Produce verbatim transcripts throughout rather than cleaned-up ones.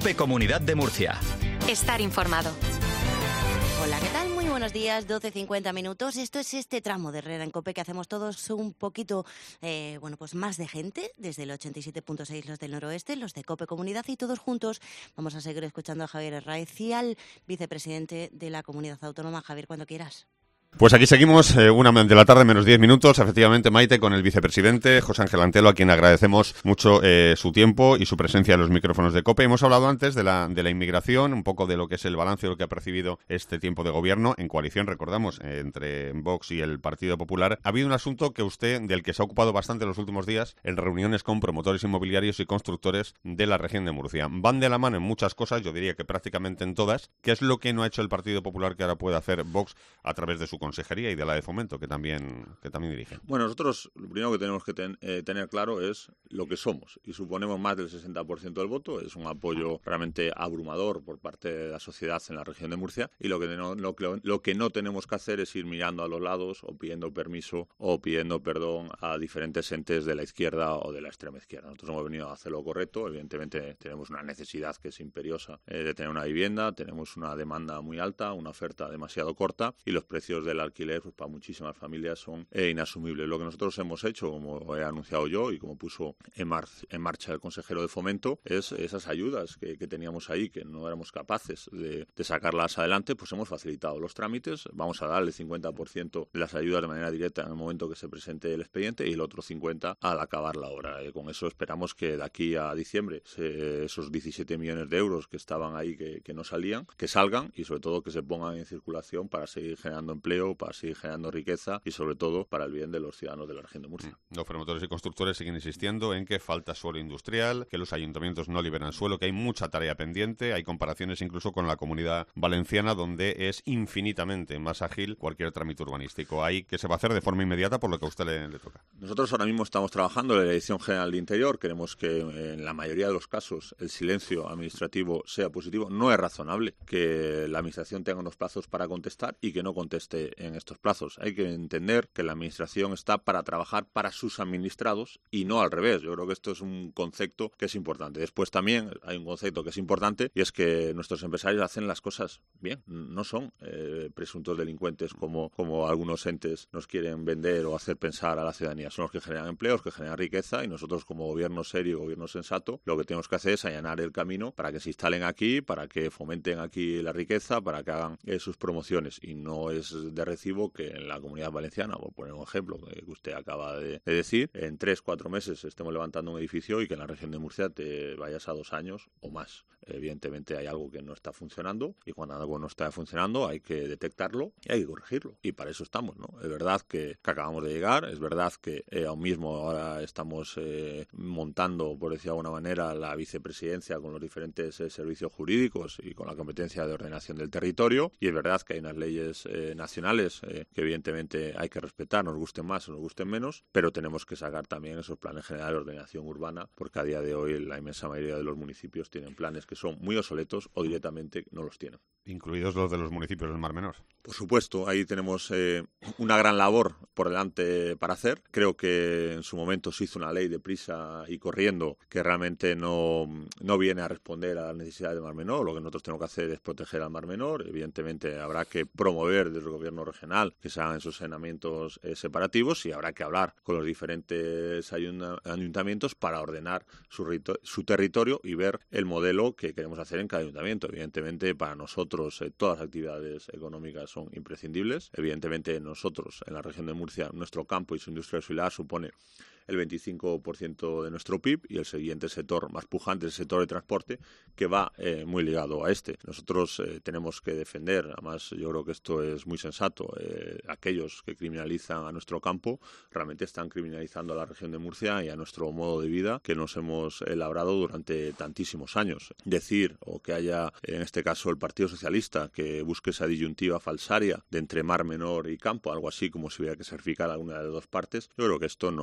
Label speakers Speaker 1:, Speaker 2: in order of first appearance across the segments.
Speaker 1: COPE Comunidad de Murcia.
Speaker 2: Estar informado.
Speaker 3: Hola, ¿qué tal? Muy buenos días, doce cincuenta minutos. Esto es este tramo de Herrera en COPE que hacemos todos un poquito, eh, bueno, pues más de gente, desde el ochenta y siete punto seis los del noroeste, los de COPE Comunidad, y todos juntos vamos a seguir escuchando a Javier Herráez y al vicepresidente de la Comunidad Autónoma. Javier, cuando quieras.
Speaker 4: Pues aquí seguimos, eh, una de la tarde menos diez minutos, efectivamente, Maite, con el vicepresidente José Ángel Antelo, a quien agradecemos mucho eh, su tiempo y su presencia en los micrófonos de COPE. Hemos hablado antes de la, de la inmigración, un poco de lo que es el balance de lo que ha percibido este tiempo de gobierno en coalición, recordamos, eh, entre Vox y el Partido Popular. Ha habido un asunto que usted, del que se ha ocupado bastante en los últimos días, en reuniones con promotores inmobiliarios y constructores de la región de Murcia. Van de la mano en muchas cosas, yo diría que prácticamente en todas. ¿Qué es lo que no ha hecho el Partido Popular que ahora puede hacer Vox a través de su consejería y de la de Fomento, que también que también dirigen?
Speaker 5: Bueno, nosotros lo primero que tenemos que ten, eh, tener claro es lo que somos, y suponemos más del sesenta por ciento del voto. Es un apoyo realmente abrumador por parte de la sociedad en la región de Murcia, y lo que, no, lo, que, lo que no tenemos que hacer es ir mirando a los lados o pidiendo permiso o pidiendo perdón a diferentes entes de la izquierda o de la extrema izquierda. Nosotros hemos venido a hacer lo correcto. Evidentemente tenemos una necesidad que es imperiosa eh, de tener una vivienda, tenemos una demanda muy alta, una oferta demasiado corta, y los precios del alquiler, pues, para muchísimas familias son eh, inasumibles. Lo que nosotros hemos hecho, como he anunciado yo y como puso en, mar en marcha el consejero de Fomento, es esas ayudas que, que teníamos ahí, que no éramos capaces de, de sacarlas adelante, pues hemos facilitado los trámites. Vamos a darle el cincuenta por ciento de las ayudas de manera directa en el momento que se presente el expediente, y el otro cincuenta por ciento al acabar la obra. Eh, con eso esperamos que de aquí a diciembre se, esos diecisiete millones de euros que estaban ahí, que, que no salían, que salgan, y sobre todo que se pongan en circulación para seguir generando empleo, para seguir generando riqueza y sobre todo para el bien de los ciudadanos de la región de Murcia.
Speaker 4: Los promotores y constructores siguen insistiendo en que falta suelo industrial, que los ayuntamientos no liberan suelo, que hay mucha tarea pendiente. Hay comparaciones incluso con la Comunidad Valenciana, donde es infinitamente más ágil cualquier trámite urbanístico. Ahí, ¿qué se va a hacer de forma inmediata por lo que a usted le, le toca?
Speaker 5: Nosotros ahora mismo estamos trabajando en la Dirección General de Interior. Queremos que en la mayoría de los casos el silencio administrativo sea positivo. No es razonable que la administración tenga unos plazos para contestar y que no conteste en estos plazos. Hay que entender que la administración está para trabajar para sus administrados y no al revés. Yo creo que esto es un concepto que es importante. Después también hay un concepto que es importante, y es que nuestros empresarios hacen las cosas bien. No son eh, presuntos delincuentes como, como algunos entes nos quieren vender o hacer pensar a la ciudadanía. Son los que generan empleos, que generan riqueza, y nosotros, como gobierno serio, gobierno sensato, lo que tenemos que hacer es allanar el camino para que se instalen aquí, para que fomenten aquí la riqueza, para que hagan eh, sus promociones. Y no es de recibo que en la Comunidad Valenciana, por poner un ejemplo que usted acaba de, de decir, en tres, cuatro meses estemos levantando un edificio y que en la región de Murcia te vayas a dos años o más. Evidentemente hay algo que no está funcionando, y cuando algo no está funcionando hay que detectarlo y hay que corregirlo, y para eso estamos, ¿no? Es verdad que, que acabamos de llegar, es verdad que eh, aún mismo ahora estamos eh, montando, por decir de alguna manera, la vicepresidencia con los diferentes eh, servicios jurídicos y con la competencia de ordenación del territorio, y es verdad que hay unas leyes eh, nacionales eh, que evidentemente hay que respetar, nos gusten más o nos gusten menos, pero tenemos que sacar también esos planes generales de ordenación urbana, porque a día de hoy la inmensa mayoría de los municipios tienen planes que son muy obsoletos o directamente no los tienen.
Speaker 4: Incluidos los de los municipios del Mar Menor.
Speaker 5: Por supuesto, ahí tenemos eh, una gran labor por delante para hacer. Creo que en su momento se hizo una ley de prisa y corriendo que realmente no, no viene a responder a las necesidades del Mar Menor. Lo que nosotros tenemos que hacer es proteger al Mar Menor. Evidentemente habrá que promover desde el gobierno regional que se hagan esos saneamientos eh, separativos, y habrá que hablar con los diferentes ayuntamientos para ordenar su, su territorio y ver el modelo que queremos hacer en cada ayuntamiento. Evidentemente, para nosotros eh, todas las actividades económicas son imprescindibles. Evidentemente, nosotros en la región de Murcia, nuestro campo y su industria auxiliar supone el veinticinco por ciento de nuestro P I B, y el siguiente sector más pujante es el sector de transporte, que va eh, muy ligado a este. Nosotros eh, tenemos que defender, además yo creo que esto es muy sensato, eh, aquellos que criminalizan a nuestro campo realmente están criminalizando a la región de Murcia y a nuestro modo de vida que nos hemos elaborado durante tantísimos años. Decir, o que haya en este caso el Partido Socialista, que busque esa disyuntiva falsaria de entre Mar Menor y campo, algo así como si hubiera que sacrificar alguna de las dos partes, yo creo que esto no, no es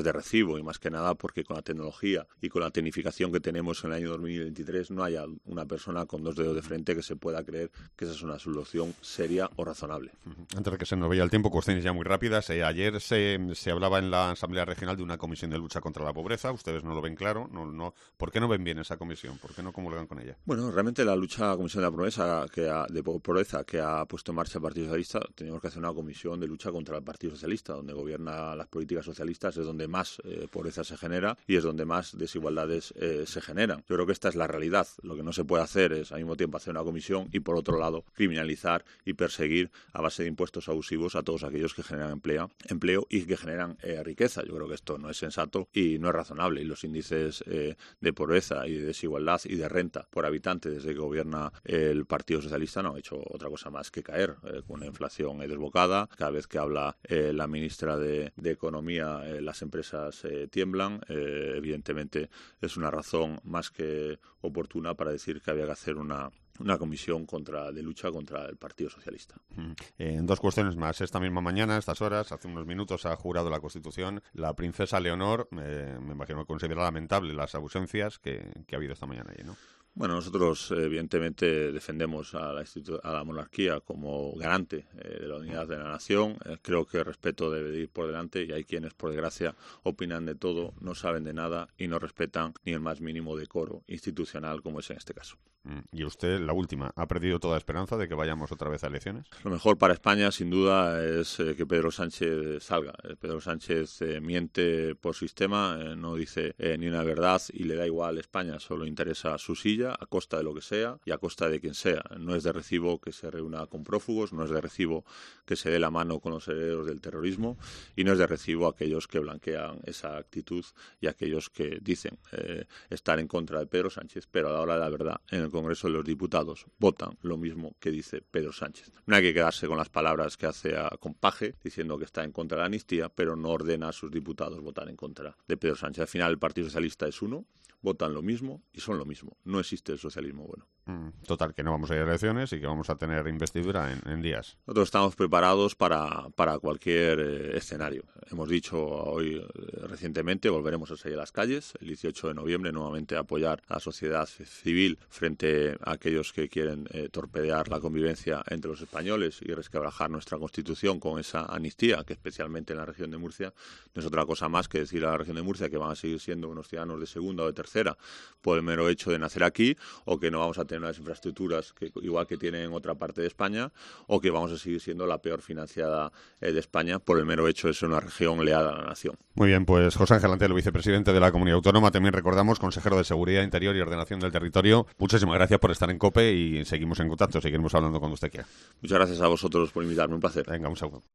Speaker 5: de recibo, y más que nada porque con la tecnología y con la tecnificación que tenemos en el año dos mil veintitrés no haya una persona con dos dedos de frente que se pueda creer que esa es una solución seria o razonable.
Speaker 4: Antes de que se nos vaya el tiempo, cuestiones ya muy rápidas. Eh, ayer se, se hablaba en la Asamblea Regional de una comisión de lucha contra la pobreza. Ustedes no lo ven claro. No, no, ¿por qué no ven bien esa comisión? ¿Por qué no comulgan con ella?
Speaker 5: Bueno, realmente la lucha la comisión de la pobreza que ha, de pobreza que ha puesto en marcha el Partido Socialista, tenemos que hacer una comisión de lucha contra el Partido Socialista, donde gobierna las políticas socialistas, es donde más eh, pobreza se genera y es donde más desigualdades eh, se generan. Yo creo que esta es la realidad. Lo que no se puede hacer es al mismo tiempo hacer una comisión y por otro lado criminalizar y perseguir a base de impuestos abusivos a todos aquellos que generan empleo, empleo y que generan eh, riqueza. Yo creo que esto no es sensato y no es razonable, y los índices eh, de pobreza y de desigualdad y de renta por habitante desde que gobierna el Partido Socialista no ha hecho otra cosa más que caer, eh, con una inflación eh, desbocada. Cada vez que habla eh, la ministra de, de Economía eh, las empresas eh, tiemblan. Eh, evidentemente es una razón más que oportuna para decir que había que hacer una una comisión contra de lucha contra el Partido Socialista.
Speaker 4: Mm. Eh, dos cuestiones más. Esta misma mañana, a estas horas, hace unos minutos, ha jurado la Constitución la princesa Leonor. Eh, me imagino que considera lamentable las ausencias que, que ha habido esta mañana allí, ¿no?
Speaker 5: Bueno, nosotros evidentemente defendemos a la, a la monarquía como garante eh, de la unidad de la nación. Eh, creo que el respeto debe de ir por delante y hay quienes, por desgracia, opinan de todo, no saben de nada y no respetan ni el más mínimo decoro institucional como es en este caso.
Speaker 4: Y usted, la última, ¿ha perdido toda esperanza de que vayamos otra vez a elecciones?
Speaker 5: Lo mejor para España, sin duda, es eh, que Pedro Sánchez salga. Eh, Pedro Sánchez eh, miente por sistema, eh, no dice eh, ni una verdad y le da igual a España, solo interesa su silla a costa de lo que sea y a costa de quien sea. No es de recibo que se reúna con prófugos, no es de recibo que se dé la mano con los herederos del terrorismo y no es de recibo aquellos que blanquean esa actitud y aquellos que dicen eh, estar en contra de Pedro Sánchez, pero a la hora de la verdad, en el Congreso de los Diputados votan lo mismo que dice Pedro Sánchez. No hay que quedarse con las palabras que hace a Compaje diciendo que está en contra de la amnistía, pero no ordena a sus diputados votar en contra de Pedro Sánchez. Al final el Partido Socialista es uno, votan lo mismo y son lo mismo. No existe el socialismo bueno.
Speaker 4: Total, que no vamos a ir a elecciones y que vamos a tener investidura en, en días.
Speaker 5: Nosotros estamos preparados para, para cualquier eh, escenario. Hemos dicho hoy eh, recientemente, volveremos a salir a las calles el dieciocho de noviembre, nuevamente a apoyar a la sociedad civil frente a aquellos que quieren eh, torpedear la convivencia entre los españoles y resquebrajar nuestra Constitución con esa amnistía, que especialmente en la región de Murcia no es otra cosa más que decir a la región de Murcia que van a seguir siendo unos ciudadanos de segunda o de tercera por el mero hecho de nacer aquí, o que no vamos a tener unas infraestructuras que igual que tienen en otra parte de España, o que vamos a seguir siendo la peor financiada eh, de España por el mero hecho de ser una región leal a la nación.
Speaker 4: Muy bien, pues José Ángel Antelo, vicepresidente de la Comunidad Autónoma, también recordamos consejero de Seguridad Interior y Ordenación del Territorio. Muchísimas gracias por estar en COPE y seguimos en contacto, seguiremos hablando cuando usted quiera.
Speaker 5: Muchas gracias a vosotros por invitarme, un placer.
Speaker 4: Venga, un saludo.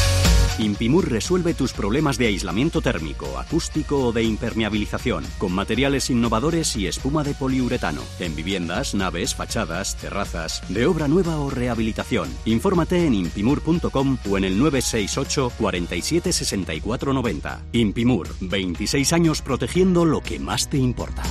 Speaker 1: Impimur resuelve tus problemas de aislamiento térmico, acústico o de impermeabilización con materiales innovadores y espuma de poliuretano en viviendas, naves, fachadas, terrazas, de obra nueva o rehabilitación. Infórmate en impimur punto com o en el nueve seis ocho, cuarenta y siete, sesenta y cuatro noventa. Impimur, veintiséis años protegiendo lo que más te importa.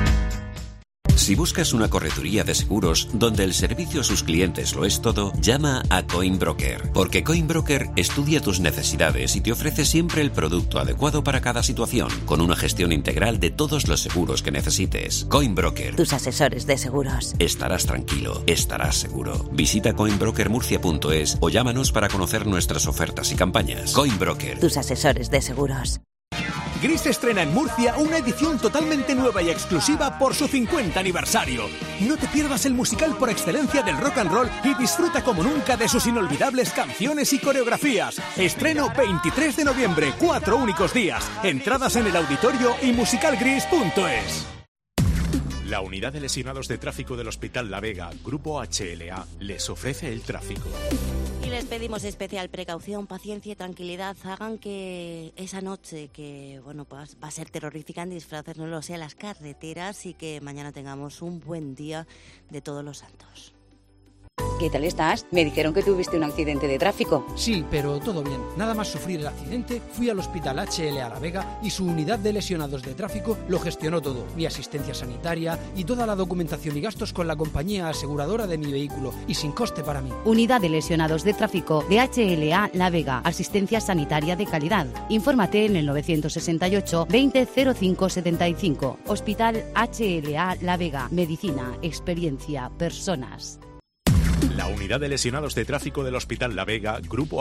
Speaker 2: Si buscas una correduría de seguros donde el servicio a sus clientes lo es todo, llama a Coinbroker, porque Coinbroker estudia tus necesidades y te ofrece siempre el producto adecuado para cada situación, con una gestión integral de todos los seguros que necesites. Coinbroker.
Speaker 6: Tus asesores de seguros.
Speaker 2: Estarás tranquilo, estarás seguro. Visita coinbroker murcia punto es o llámanos para conocer nuestras ofertas y campañas. Coinbroker.
Speaker 6: Tus asesores de seguros.
Speaker 7: Gris estrena en Murcia una edición totalmente nueva y exclusiva por su cincuenta aniversario. No te pierdas el musical por excelencia del rock and roll y disfruta como nunca de sus inolvidables canciones y coreografías. Estreno veintitrés de noviembre, cuatro únicos días. Entradas en el auditorio y musicalgris punto es.
Speaker 8: La Unidad de Lesionados de Tráfico del Hospital La Vega, Grupo H L A, les ofrece el tráfico.
Speaker 3: Y les pedimos especial precaución, paciencia y tranquilidad. Hagan que esa noche, que bueno, pues va a ser terrorífica en disfraces, no lo sea, las carreteras, y que mañana tengamos un buen día de Todos los Santos.
Speaker 6: ¿Qué tal estás? Me dijeron que tuviste un accidente de tráfico.
Speaker 9: Sí, pero todo bien. Nada más sufrir el accidente, fui al Hospital H L A La Vega y su unidad de lesionados de tráfico lo gestionó todo. Mi asistencia sanitaria y toda la documentación y gastos con la compañía aseguradora de mi vehículo y sin coste para mí.
Speaker 10: Unidad de lesionados de tráfico de H L A La Vega. Asistencia sanitaria de calidad. Infórmate en el novecientos sesenta y ocho veinte cero cinco setenta y cinco. Hospital H L A La Vega. Medicina, experiencia, personas.
Speaker 8: La unidad de lesionados de tráfico del Hospital La Vega, Grupo